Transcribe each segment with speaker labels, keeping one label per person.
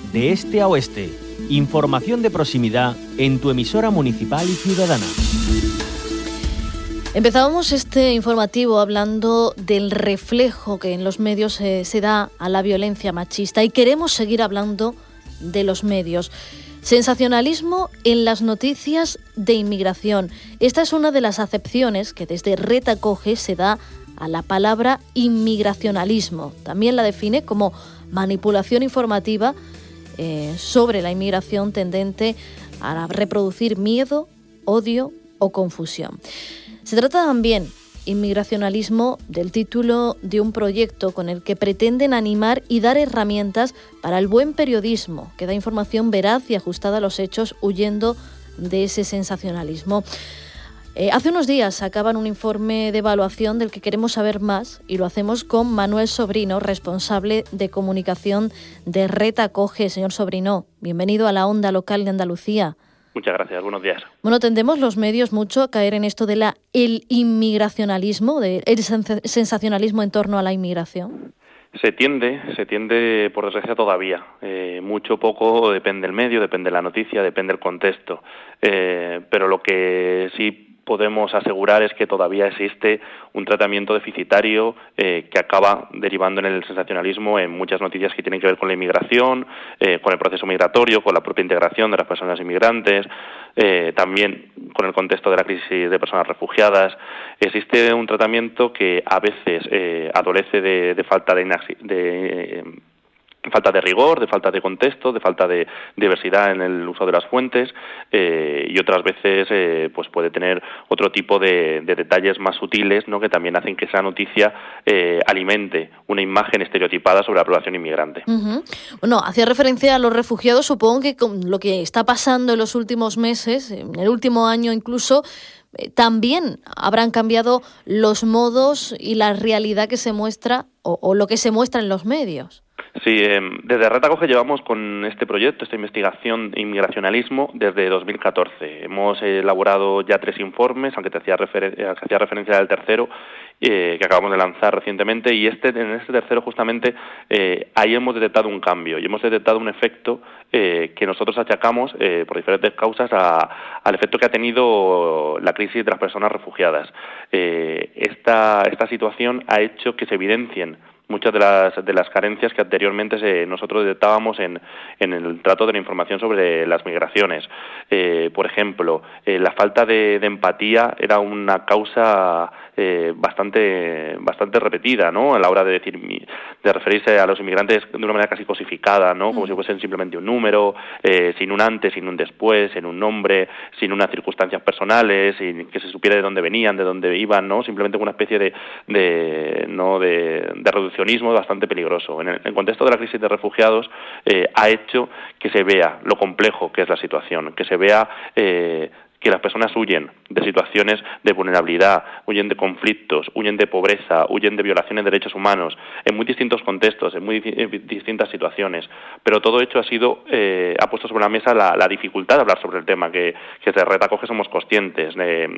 Speaker 1: de este a oeste. Información de proximidad en tu emisora municipal y ciudadana.
Speaker 2: Empezábamos este informativo hablando del reflejo que en los medios se da a la violencia machista y queremos seguir hablando de los medios. Sensacionalismo en las noticias de inmigración. Esta es una de las acepciones que desde Red Acoge se da a la palabra inmigracionalismo. También la define como manipulación informativa sobre la inmigración tendente a reproducir miedo, odio o confusión. Se trata también, inmigracionalismo, del título de un proyecto con el que pretenden animar y dar herramientas para el buen periodismo, que da información veraz y ajustada a los hechos, huyendo de ese sensacionalismo. Hace unos días sacaban un informe de evaluación del que queremos saber más y lo hacemos con Manuel Sobrino, responsable de comunicación de Red Acoge. Señor Sobrino, bienvenido a la Onda Local de Andalucía.
Speaker 3: Muchas gracias, buenos días.
Speaker 2: Bueno, tendemos los medios mucho a caer en esto de el inmigracionalismo, el sensacionalismo en torno a la inmigración.
Speaker 3: Se tiende por desgracia todavía. Mucho poco depende del medio, depende de la noticia, depende del contexto. Pero lo que sí podemos asegurar es que todavía existe un tratamiento deficitario que acaba derivando en el sensacionalismo en muchas noticias que tienen que ver con la inmigración, con el proceso migratorio, con la propia integración de las personas inmigrantes, también con el contexto de la crisis de personas refugiadas. Existe un tratamiento que a veces adolece de falta falta de rigor, de falta de contexto, de falta de diversidad en el uso de las fuentes, y otras veces pues puede tener otro tipo de detalles más sutiles, ¿no?, que también hacen que esa noticia alimente una imagen estereotipada sobre la población inmigrante.
Speaker 2: Uh-huh. Bueno, hacía referencia a los refugiados, supongo que con lo que está pasando en los últimos meses, en el último año incluso, también habrán cambiado los modos y la realidad que se muestra o lo que se muestra en los medios.
Speaker 3: Sí, desde Red Acoge llevamos con este proyecto, esta investigación de inmigracionalismo, desde 2014. Hemos elaborado ya 3 informes, aunque hacía referencia al tercero, que acabamos de lanzar recientemente, y en este tercero justamente ahí hemos detectado un cambio y hemos detectado un efecto que nosotros achacamos por diferentes causas al efecto que ha tenido la crisis de las personas refugiadas. Esta situación ha hecho que se evidencien muchas de las carencias que anteriormente nosotros detectábamos en el trato de la información sobre las migraciones. Por ejemplo, la falta de empatía era una causa bastante repetida, ¿no?, a la hora de referirse a los inmigrantes de una manera casi cosificada, ¿no?, como si fuesen simplemente un número, sin un antes, sin un después, sin un nombre, sin unas circunstancias personales, sin que se supiera de dónde venían, de dónde iban, ¿no?, simplemente con una especie de reduccionismo bastante peligroso. En el contexto de la crisis de refugiados ha hecho que se vea lo complejo que es la situación, que se vea que las personas huyen de situaciones de vulnerabilidad, huyen de conflictos, huyen de pobreza, huyen de violaciones de derechos humanos, en muy distintos contextos, en muy distintas situaciones. Pero todo hecho ha puesto sobre la mesa la dificultad de hablar sobre el tema, que desde Red Acoge somos conscientes.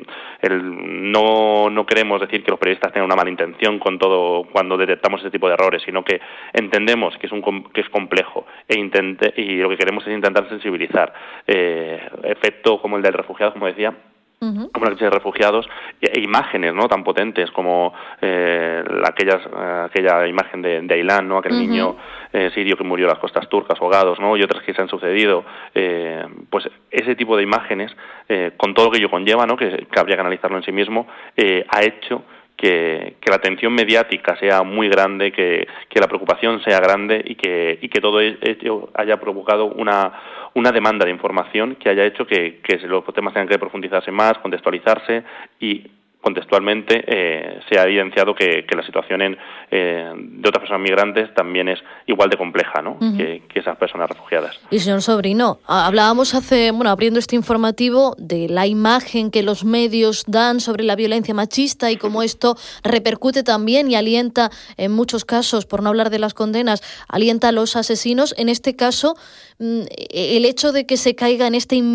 Speaker 3: No queremos decir que los periodistas tengan una mala intención con todo cuando detectamos este tipo de errores, sino que entendemos que es complejo y lo que queremos es intentar sensibilizar. Efecto como el del refugiado, como decía, como la crisis de refugiados, e imágenes, ¿no?, tan potentes como aquella imagen de Ailán, ¿no?, aquel niño sirio que murió a las costas turcas ahogados, ¿no?, y otras que se han sucedido. Pues ese tipo de imágenes, con todo lo que ello conlleva, ¿no?, que habría que analizarlo en sí mismo, ha hecho que la atención mediática sea muy grande, que la preocupación sea grande y que todo ello haya provocado una demanda de información que haya hecho que los temas tengan que profundizarse más, contextualizarse y contextualmente se ha evidenciado que la situación de otras personas migrantes también es igual de compleja, ¿no?, que esas personas refugiadas.
Speaker 2: Y señor Sobrino, hablábamos abriendo este informativo de la imagen que los medios dan sobre la violencia machista y cómo esto repercute también y alienta en muchos casos, por no hablar de las condenas, alienta a los asesinos. En este caso, el hecho de que se caiga en este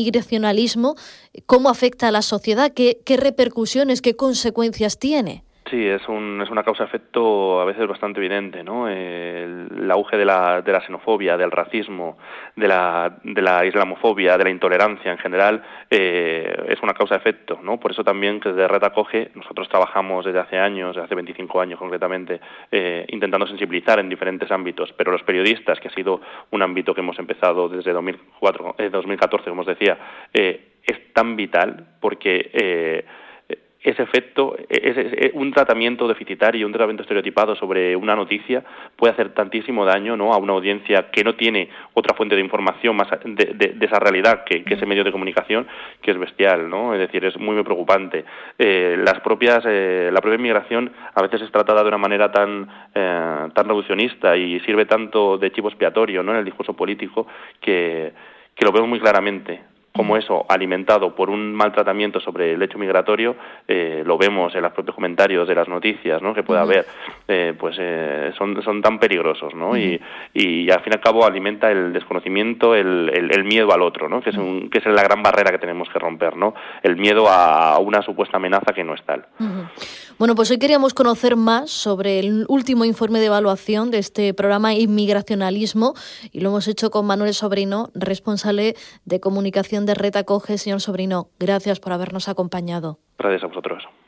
Speaker 2: inmigracionalismo, ¿cómo afecta a la sociedad? ¿Qué repercusiones, qué consecuencias tiene?
Speaker 3: Sí, es una causa-efecto a veces bastante evidente, ¿no? El auge de la xenofobia, del racismo, de la islamofobia, de la intolerancia en general, es una causa-efecto, ¿no? Por eso también que desde Red Acoge nosotros trabajamos desde hace años, desde hace 25 años concretamente, intentando sensibilizar en diferentes ámbitos, pero los periodistas, que ha sido un ámbito que hemos empezado desde 2014, como os decía, es tan vital porque ese efecto, un tratamiento deficitario, un tratamiento estereotipado sobre una noticia puede hacer tantísimo daño, ¿no?, a una audiencia que no tiene otra fuente de información más de esa realidad que ese medio de comunicación, que es bestial, ¿no? Es decir, es muy preocupante. La propia inmigración a veces es tratada de una manera tan reduccionista y sirve tanto de chivo expiatorio, ¿no?, en el discurso político que lo vemos muy claramente. Como eso, alimentado por un maltratamiento sobre el hecho migratorio, lo vemos en los propios comentarios de las noticias, ¿no?, que puede haber, son tan peligrosos, ¿no? Y al fin y al cabo alimenta el desconocimiento, el miedo al otro, ¿no?, que es la gran barrera que tenemos que romper, ¿no? El miedo a una supuesta amenaza que no es tal.
Speaker 2: Bueno, pues hoy queríamos conocer más sobre el último informe de evaluación de este programa Inmigracionalismo y lo hemos hecho con Manuel Sobrino, responsable de comunicación de Red Acoge. Señor Sobrino, gracias por habernos acompañado.
Speaker 3: Gracias a vosotros.